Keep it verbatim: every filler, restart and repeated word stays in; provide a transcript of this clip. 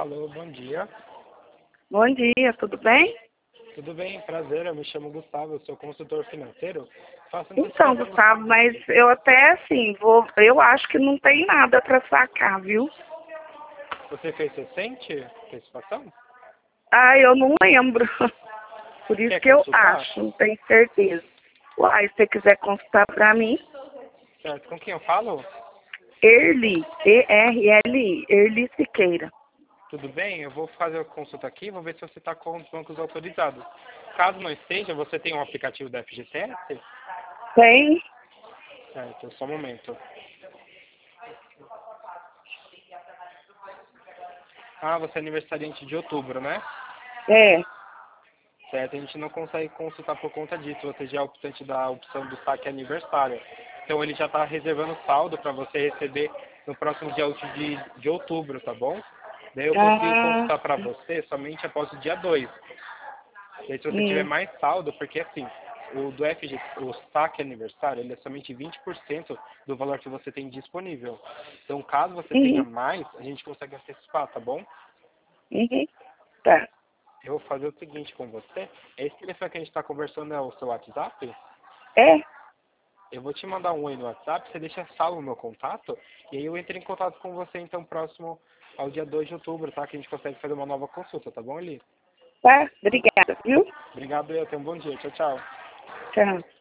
Alô, bom dia. Bom dia, tudo bem? Tudo bem? Prazer, eu me chamo Gustavo, eu sou consultor financeiro. Faço Então, antecipação. Gustavo, mas eu até assim, vou, eu acho que não tem nada para sacar, viu? Você fez recente antecipação? Ah, eu não lembro. Por isso Quer que eu consultar? acho, não tenho certeza. Uai, se você quiser consultar para mim, Certo, com quem eu falo? Erli, E R L I, Erli Siqueira. Tudo bem? Eu vou fazer a consulta aqui, vou ver se você está com os bancos autorizados. Caso não esteja, você tem um aplicativo da F G T S? Tem? Certo, só um momento. Ah, você é aniversariante de outubro, né? É. Certo, a gente não consegue consultar por conta disso. Você já é optante da opção do saque aniversário. Então ele já está reservando saldo para você receber no próximo dia útil de, de outubro, tá bom? Daí eu consigo Ah, consultar para você somente após o dia dois. E aí, se você tiver hum, mais saldo, porque assim, o do F G, o saque aniversário, ele é somente vinte por cento do valor que você tem disponível. Então, caso você tenha uhum, mais, a gente consegue antecipar, tá bom? uhum, tá. Eu vou fazer o seguinte com você. Esse telefone que a gente está conversando é o seu WhatsApp? É? Eu vou te mandar um oi no WhatsApp, você deixa salvo o meu contato, e aí eu entro em contato com você então próximo ao dia dois de outubro, tá? Que a gente consegue fazer uma nova consulta, tá bom, Eli? Tá, obrigada, viu? Obrigado, eu tenho um bom dia. Tchau, tchau. Tchau.